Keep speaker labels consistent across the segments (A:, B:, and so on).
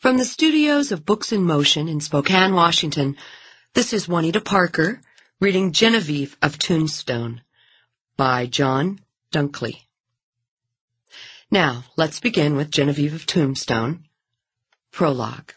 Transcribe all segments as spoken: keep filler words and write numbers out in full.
A: From the studios of Books in Motion in Spokane, Washington, this is Juanita Parker reading Genevieve of Tombstone by John Dunkley. Now, let's begin with Genevieve of Tombstone. Prologue.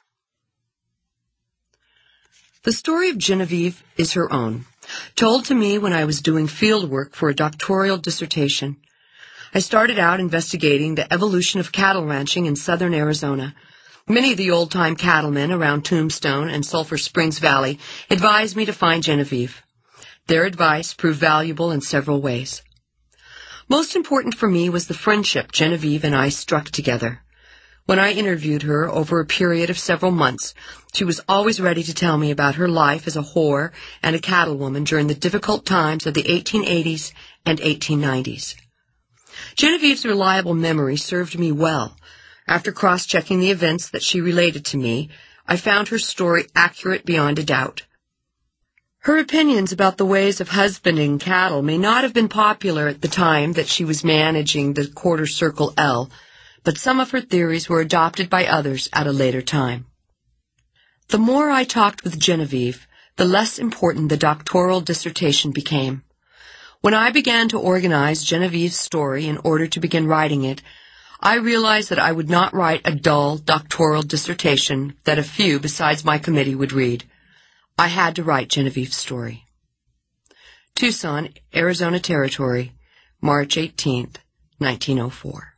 A: The story of Genevieve is her own, told to me when I was doing field work for a doctoral dissertation. I started out investigating the evolution of cattle ranching in southern Arizona. Many of the old-time cattlemen around Tombstone and Sulphur Springs Valley advised me to find Genevieve. Their advice proved valuable in several ways. Most important for me was the friendship Genevieve and I struck together. When I interviewed her over a period of several months, she was always ready to tell me about her life as a whore and a cattlewoman during the difficult times of the eighteen eighties and eighteen nineties. Genevieve's reliable memory served me well. After cross-checking the events that she related to me, I found her story accurate beyond a doubt. Her opinions about the ways of husbanding cattle may not have been popular at the time that she was managing the Quarter Circle L, but some of her theories were adopted by others at a later time. The more I talked with Genevieve, the less important the doctoral dissertation became. When I began to organize Genevieve's story in order to begin writing it, I realized that I would not write a dull doctoral dissertation that a few besides my committee would read. I had to write Genevieve's story. Tucson, Arizona Territory, March eighteenth, nineteen oh four.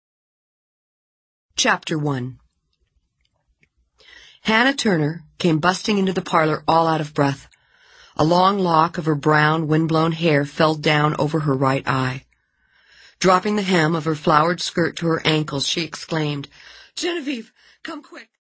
A: Chapter one. Hannah Turner came busting into the parlor all out of breath. A long lock of her brown, wind-blown hair fell down over her right eye. Dropping the hem of her flowered skirt to her ankles, she exclaimed, "Genevieve, come quick!